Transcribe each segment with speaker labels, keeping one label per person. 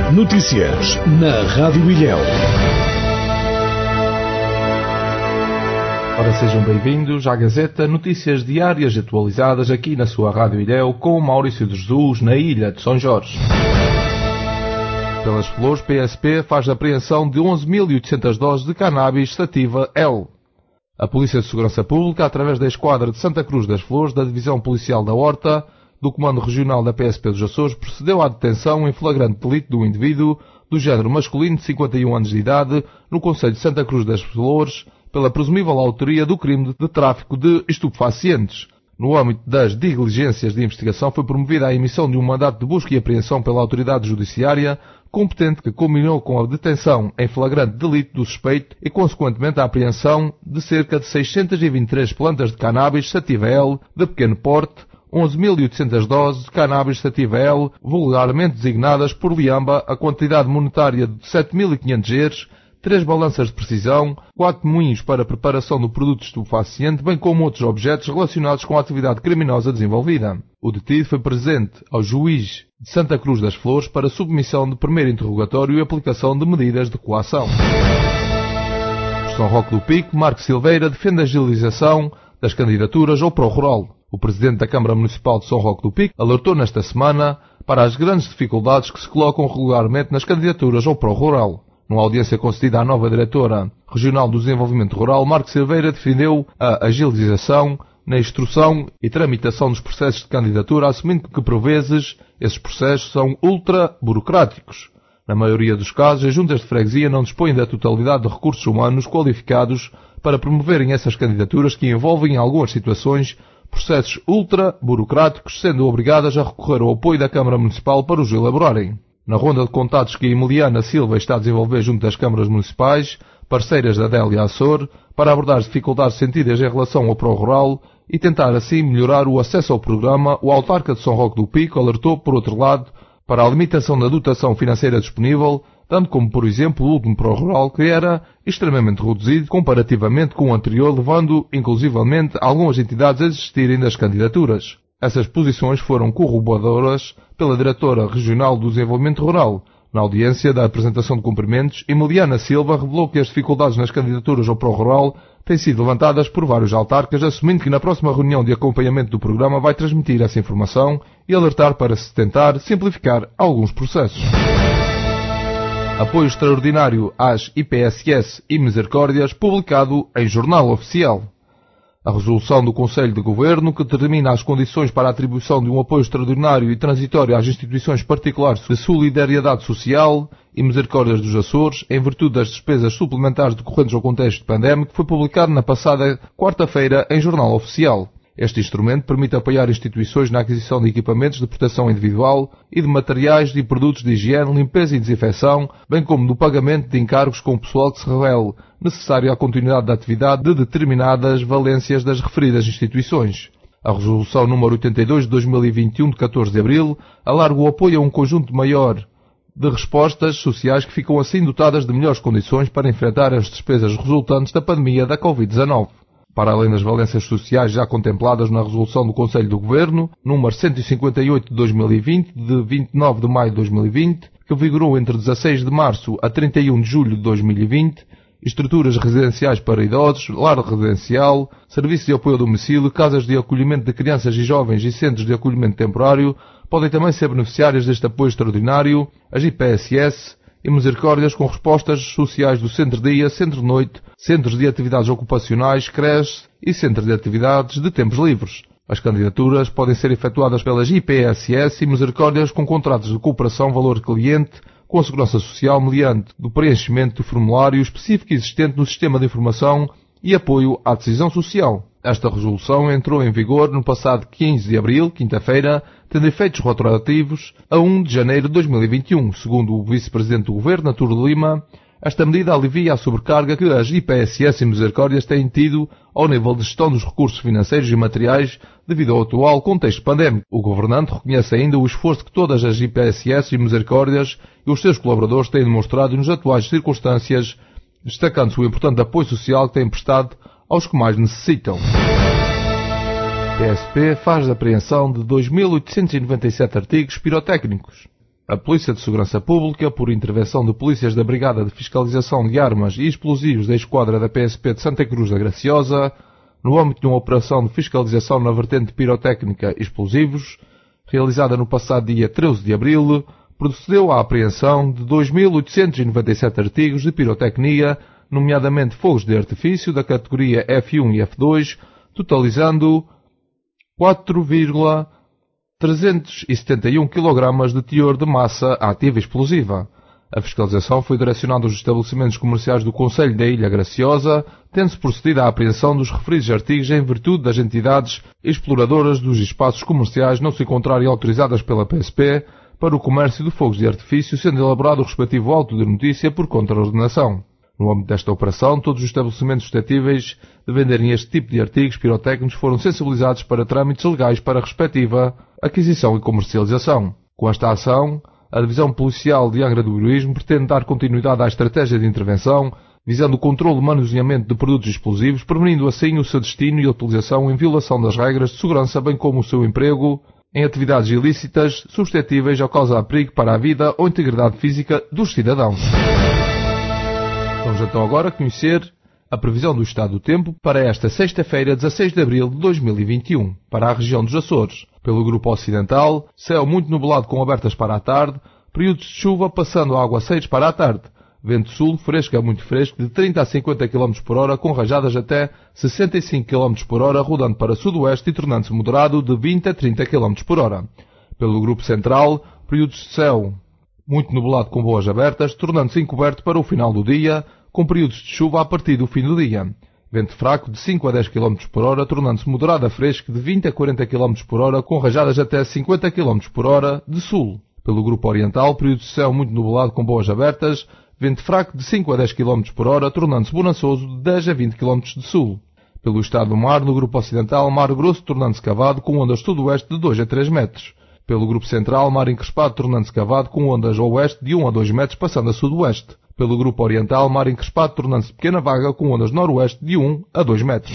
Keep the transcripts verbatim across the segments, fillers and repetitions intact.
Speaker 1: Notícias na Rádio Ilhéu.
Speaker 2: Ora, sejam bem-vindos à Gazeta, notícias diárias atualizadas aqui na sua Rádio Ilhéu com Maurício de Jesus, na Ilha de São Jorge. Pelas Flores, P S P faz a apreensão de onze mil e oitocentas doses de cannabis sativa L. A Polícia de Segurança Pública, através da Esquadra de Santa Cruz das Flores, da Divisão Policial da Horta, do Comando Regional da P S P dos Açores, procedeu à detenção em flagrante delito de um indivíduo do género masculino de cinquenta e um anos de idade no concelho de Santa Cruz das Flores, pela presumível autoria do crime de tráfico de estupefacientes. No âmbito das diligências de investigação, foi promovida a emissão de um mandato de busca e apreensão pela autoridade judiciária competente, que culminou com a detenção em flagrante delito do suspeito e, consequentemente, a apreensão de cerca de seiscentas e vinte e três plantas de cannabis sativa L de pequeno porte, onze mil e oitocentas doses de cannabis sativa L, vulgarmente designadas por Liamba, a quantidade monetária de sete mil e quinhentos geres, três balanças de precisão, quatro moinhos para preparação do produto estupefaciente, bem como outros objetos relacionados com a atividade criminosa desenvolvida. O detido foi presente ao juiz de Santa Cruz das Flores para submissão de primeiro interrogatório e aplicação de medidas de coação. Por São Roque do Pico, Marco Silveira defende a agilização das candidaturas ao Pró-Rural. O presidente da Câmara Municipal de São Roque do Pico alertou nesta semana para as grandes dificuldades que se colocam regularmente nas candidaturas ao Pró-Rural. Numa audiência concedida à nova diretora regional do desenvolvimento rural, Marco Silveira defendeu a agilização na instrução e tramitação dos processos de candidatura, assumindo que, por vezes, esses processos são ultra-burocráticos. Na maioria dos casos, as juntas de freguesia não dispõem da totalidade de recursos humanos qualificados para promoverem essas candidaturas, que envolvem, em algumas situações, processos ultra-burocráticos, sendo obrigadas a recorrer ao apoio da Câmara Municipal para os elaborarem. Na ronda de contatos que a Emiliana Silva está a desenvolver junto das câmaras municipais, parceiras da Délia Açor, para abordar as dificuldades sentidas em relação ao Pró-Rural e tentar assim melhorar o acesso ao programa, o autarca de São Roque do Pico alertou, por outro lado, para a limitação da dotação financeira disponível, tanto como, por exemplo, o último Pró-Rural, que era extremamente reduzido comparativamente com o anterior, levando, inclusivamente, algumas entidades a desistirem das candidaturas. Essas posições foram corroboradas pela Diretora Regional do Desenvolvimento Rural. Na audiência da apresentação de cumprimentos, Emiliana Silva revelou que as dificuldades nas candidaturas ao Pró-Rural têm sido levantadas por vários autarcas, assumindo que na próxima reunião de acompanhamento do programa vai transmitir essa informação e alertar para se tentar simplificar alguns processos. Apoio extraordinário às I P S S e Misericórdias, publicado em Jornal Oficial. A resolução do Conselho de Governo, que determina as condições para a atribuição de um apoio extraordinário e transitório às instituições particulares de solidariedade social e Misericórdias dos Açores, em virtude das despesas suplementares decorrentes ao contexto pandémico, foi publicado na passada quarta-feira em Jornal Oficial. Este instrumento permite apoiar instituições na aquisição de equipamentos de proteção individual e de materiais e produtos de higiene, limpeza e desinfecção, bem como do pagamento de encargos com o pessoal que se revele necessário à continuidade da atividade de determinadas valências das referidas instituições. A Resolução número oitenta e dois de dois mil e vinte e um, de catorze de abril, alarga o apoio a um conjunto maior de respostas sociais que ficam assim dotadas de melhores condições para enfrentar as despesas resultantes da pandemia da covid dezenove. Para além das valências sociais já contempladas na Resolução do Conselho do Governo, número cento e cinquenta e oito de dois mil e vinte, de vinte e nove de maio de dois mil e vinte, que vigorou entre dezasseis de março a trinta e um de julho de dois mil e vinte, estruturas residenciais para idosos, lar residencial, serviços de apoio ao domicílio, casas de acolhimento de crianças e jovens e centros de acolhimento temporário, podem também ser beneficiárias deste apoio extraordinário as I P S S e Misericórdias com respostas sociais do centro-dia, centro-noite, centros de atividades ocupacionais, creches e centros de atividades de tempos livres. As candidaturas podem ser efetuadas pelas I P S S e Misericórdias com contratos de cooperação valor-cliente com a Segurança Social mediante do preenchimento do formulário específico existente no Sistema de Informação e Apoio à Decisão Social. Esta resolução entrou em vigor no passado quinze de abril, quinta-feira, tendo efeitos retroativos a um de janeiro de dois mil e vinte e um. Segundo o Vice-Presidente do Governo, Artur Lima, esta medida alivia a sobrecarga que as I P S S e Misericórdias têm tido ao nível de gestão dos recursos financeiros e materiais devido ao atual contexto pandémico. O governante reconhece ainda o esforço que todas as I P S S e Misericórdias e os seus colaboradores têm demonstrado nas atuais circunstâncias, destacando-se o importante apoio social que têm prestado aos que mais necessitam. P S P faz a apreensão de dois mil oitocentos e noventa e sete artigos pirotécnicos. A Polícia de Segurança Pública, por intervenção de polícias da Brigada de Fiscalização de Armas e Explosivos da Esquadra da P S P de Santa Cruz da Graciosa, no âmbito de uma operação de fiscalização na vertente pirotécnica e explosivos, realizada no passado dia treze de abril, procedeu à apreensão de dois mil oitocentos e noventa e sete artigos de pirotecnia, nomeadamente fogos de artifício da categoria F um e F dois, totalizando quatro vírgula trezentos e setenta e um quilogramas de teor de massa ativa explosiva. A fiscalização foi direcionada aos estabelecimentos comerciais do Concelho da Ilha Graciosa, tendo-se procedido à apreensão dos referidos artigos em virtude das entidades exploradoras dos espaços comerciais não se encontrarem autorizadas pela P S P para o comércio de fogos de artifício, sendo elaborado o respectivo auto de notícia por contraordenação. No âmbito desta operação, todos os estabelecimentos suscetíveis de venderem este tipo de artigos pirotécnicos foram sensibilizados para trâmites legais para a respectiva aquisição e comercialização. Com esta ação, a Divisão Policial de Angra do Heroísmo pretende dar continuidade à estratégia de intervenção, visando o controle e manuseamento de produtos explosivos, prevenindo assim o seu destino e a utilização em violação das regras de segurança, bem como o seu emprego em atividades ilícitas suscetíveis a causar perigo para a vida ou integridade física dos cidadãos. Vamos então agora conhecer a previsão do estado do tempo para esta sexta-feira, dezasseis de abril de dois mil e vinte e um, para a região dos Açores. Pelo grupo ocidental, céu muito nublado com abertas para a tarde, períodos de chuva passando a aguaceiros para a tarde. Vento sul fresco a muito fresco de trinta a cinquenta quilómetros por hora, com rajadas até sessenta e cinco quilómetros por hora, rodando para sudoeste e tornando-se moderado de vinte a trinta quilómetros por hora. Pelo grupo central, períodos de céu muito nublado com boas abertas, tornando-se encoberto para o final do dia, com períodos de chuva a partir do fim do dia. Vento fraco de cinco a dez quilómetros por hora, tornando-se moderado a fresco de vinte a quarenta quilómetros por hora, com rajadas até cinquenta quilómetros por hora de sul. Pelo grupo oriental, períodos de céu muito nublado com boas abertas, vento fraco de cinco a dez quilómetros por hora, tornando-se bonançoso de dez a vinte quilómetros de sul. Pelo estado do mar, no grupo ocidental, mar grosso tornando-se cavado com ondas sudoeste de dois a três metros. Pelo grupo central, mar encrespado tornando-se cavado com ondas a oeste de um a dois metros, passando a sudoeste. Pelo grupo oriental, mar encrespado tornando-se pequena vaga com ondas noroeste de um a dois metros.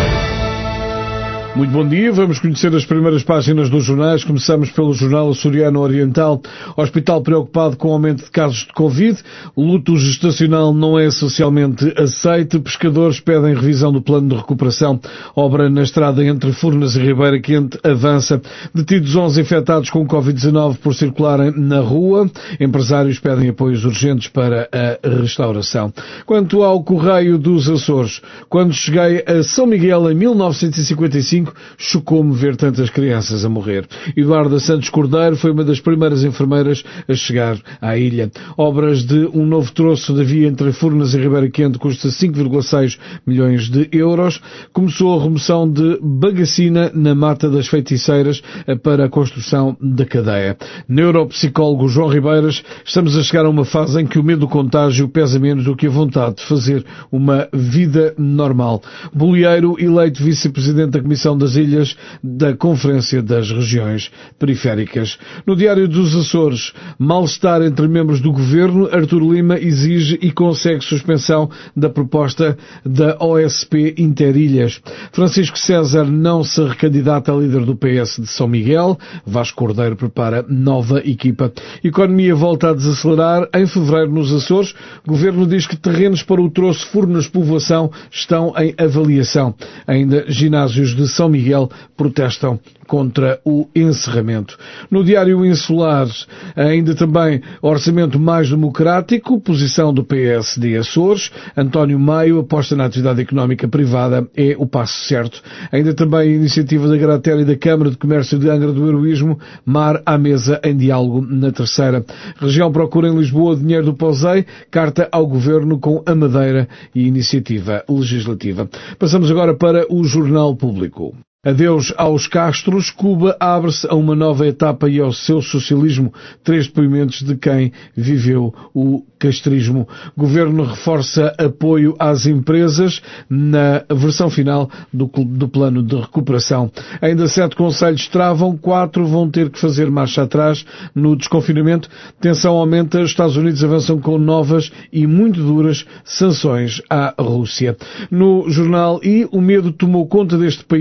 Speaker 3: Muito bom dia, vamos conhecer as primeiras páginas dos jornais. Começamos pelo jornal Açoriano Oriental. Hospital preocupado com o aumento de casos de Covid. O luto gestacional não é socialmente aceito. Pescadores pedem revisão do plano de recuperação. Obra na estrada entre Furnas e Ribeira Quente avança. Detidos onze infectados com covid dezenove por circularem na rua. Empresários pedem apoios urgentes para a restauração. Quanto ao Correio dos Açores, quando cheguei a São Miguel em mil novecentos e cinquenta e cinco, chocou-me ver tantas crianças a morrer. Eduarda Santos Cordeiro foi uma das primeiras enfermeiras a chegar à ilha. Obras de um novo troço da via entre Furnas e Ribeira Quente custa cinco vírgula seis milhões de euros. Começou a remoção de bagacina na Mata das Feiticeiras para a construção da cadeia. Neuropsicólogo João Ribeiras, estamos a chegar a uma fase em que o medo do contágio pesa menos do que a vontade de fazer uma vida normal. Bolieiro, eleito vice-presidente da Comissão das Ilhas da Conferência das Regiões Periféricas. No Diário dos Açores, mal-estar entre membros do Governo, Artur Lima exige e consegue suspensão da proposta da O S P Interilhas. Francisco César não se recandidata a líder do P S de São Miguel. Vasco Cordeiro prepara nova equipa. Economia volta a desacelerar. Em fevereiro, nos Açores, o Governo diz que terrenos para o troço Furnas Povoação estão em avaliação. Ainda ginásios de São Miguel protestam contra o encerramento. No Diário Insular, ainda também orçamento mais democrático, posição do P S de Açores. António Maio aposta na atividade económica privada, é o passo certo. Ainda também a iniciativa da Gratel e da Câmara de Comércio de Angra do Heroísmo, mar à mesa em diálogo na terceira. Região procura em Lisboa dinheiro do POSEI, carta ao Governo com a Madeira e iniciativa legislativa. Passamos agora para o Jornal Público. Adeus aos Castros, Cuba abre-se a uma nova etapa e ao seu socialismo. Três depoimentos de quem viveu o castrismo. Governo reforça apoio às empresas na versão final do, do plano de recuperação. Ainda sete concelhos travam, quatro vão ter que fazer marcha atrás no desconfinamento. Tensão aumenta, os Estados Unidos avançam com novas e muito duras sanções à Rússia. No jornal I, o medo tomou conta deste país em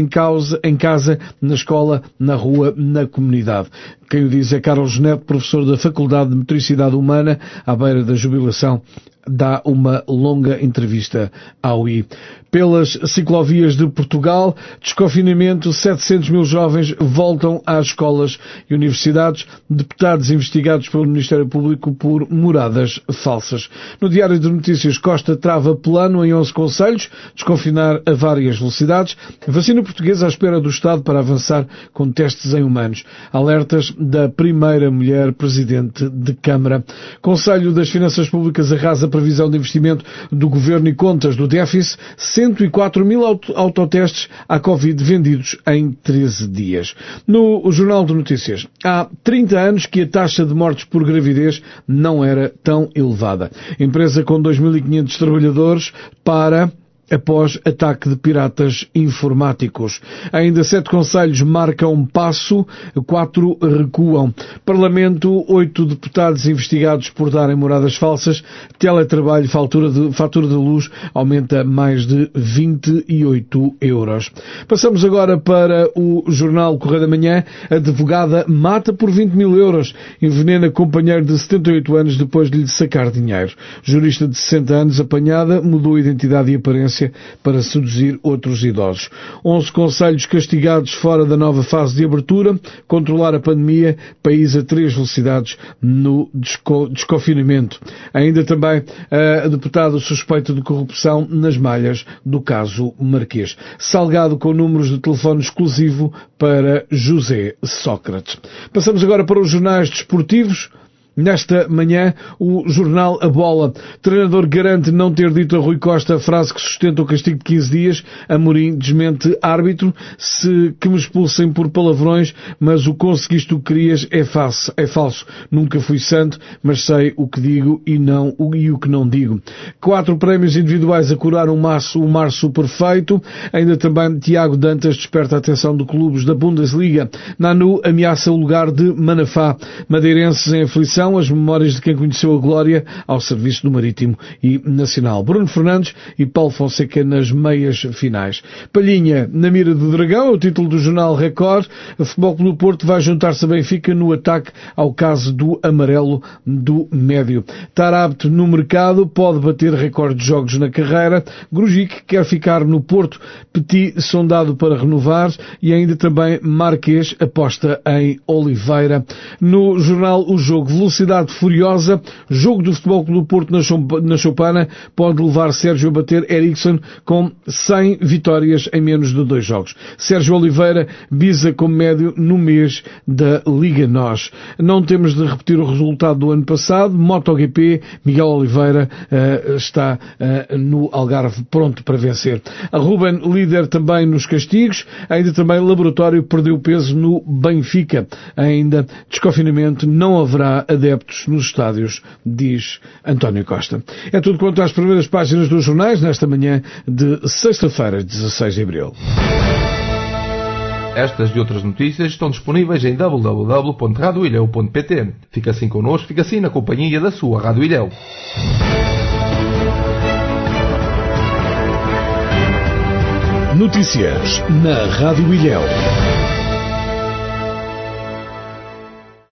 Speaker 3: em, causa, em casa, na escola, na rua, na comunidade. Quem o diz é Carlos Neto, professor da Faculdade de Motricidade Humana, à beira da jubilação, dá uma longa entrevista ao I. Pelas ciclovias de Portugal, desconfinamento, setecentos mil jovens voltam às escolas e universidades, deputados investigados pelo Ministério Público por moradas falsas. No Diário de Notícias, Costa trava plano em onze concelhos, desconfinar a várias velocidades, vacina portuguesa à espera do Estado para avançar com testes em humanos. Alertas da primeira mulher presidente de Câmara. Conselho das Finanças Públicas arrasa a previsão de investimento do Governo e contas do déficit, cento e quatro mil autotestes à Covid vendidos em treze dias. No Jornal de Notícias, há trinta anos que a taxa de mortes por gravidez não era tão elevada. Empresa com dois mil e quinhentos trabalhadores para... após ataque de piratas informáticos. Ainda sete concelhos marcam passo, quatro recuam. Parlamento, oito deputados investigados por darem moradas falsas. Teletrabalho, fatura de, fatura de luz aumenta mais de vinte e oito euros. Passamos agora para o jornal Correio da Manhã. Advogada mata por vinte mil euros. Envenena companheiro de setenta e oito anos depois de lhe sacar dinheiro. Jurista de sessenta anos apanhada, mudou a identidade e aparência para seduzir outros idosos. onze concelhos castigados fora da nova fase de abertura, controlar a pandemia, país a três velocidades no desco- desconfinamento. Ainda também a deputada suspeita de corrupção nas malhas do caso Marquês. Salgado com números de telefone exclusivo para José Sócrates. Passamos agora para os jornais desportivos. Nesta manhã, o jornal A Bola. Treinador garante não ter dito a Rui Costa a frase que sustenta o castigo de quinze dias. Amorim desmente árbitro. Se que me expulsem por palavrões, mas o conseguiste o que querias é falso. É falso. Nunca fui santo, mas sei o que digo e, não, e o que não digo. Quatro prémios individuais a curar um março, um março perfeito. Ainda também Tiago Dantas desperta a atenção de clubes da Bundesliga. Nanu ameaça o lugar de Manafá. Madeirenses em aflição. As memórias de quem conheceu a glória ao serviço do Marítimo e Nacional. Bruno Fernandes e Paulo Fonseca nas meias finais. Palhinha na mira do Dragão, é o título do jornal Record. O Futebol Clube do Porto vai juntar-se a Benfica no ataque ao caso do amarelo do médio. Tarapte no mercado, pode bater recorde de jogos na carreira. Grujic quer ficar no Porto. Petit sondado para renovar e ainda também Marquês aposta em Oliveira. No jornal O Jogo, velocidade furiosa, jogo do Futebol Clube do Porto na Choupana pode levar Sérgio a bater Eriksson com cem vitórias em menos de dois jogos. Sérgio Oliveira visa como médio no mês da Liga Nós. Não temos de repetir o resultado do ano passado. MotoGP, Miguel Oliveira uh, está uh, no Algarve pronto para vencer. A Ruben, líder também nos castigos. Ainda também Laboratório perdeu peso no Benfica. Ainda desconfinamento, não haverá adeptos nos estádios, diz António Costa. É tudo quanto às primeiras páginas dos jornais nesta manhã de sexta-feira, dezasseis de abril.
Speaker 2: Estas e outras notícias estão disponíveis em w w w ponto radio ilhéu ponto p t. Fica assim connosco, fica assim na companhia da sua Rádio Ilhéu.
Speaker 1: Notícias na Rádio Ilhéu.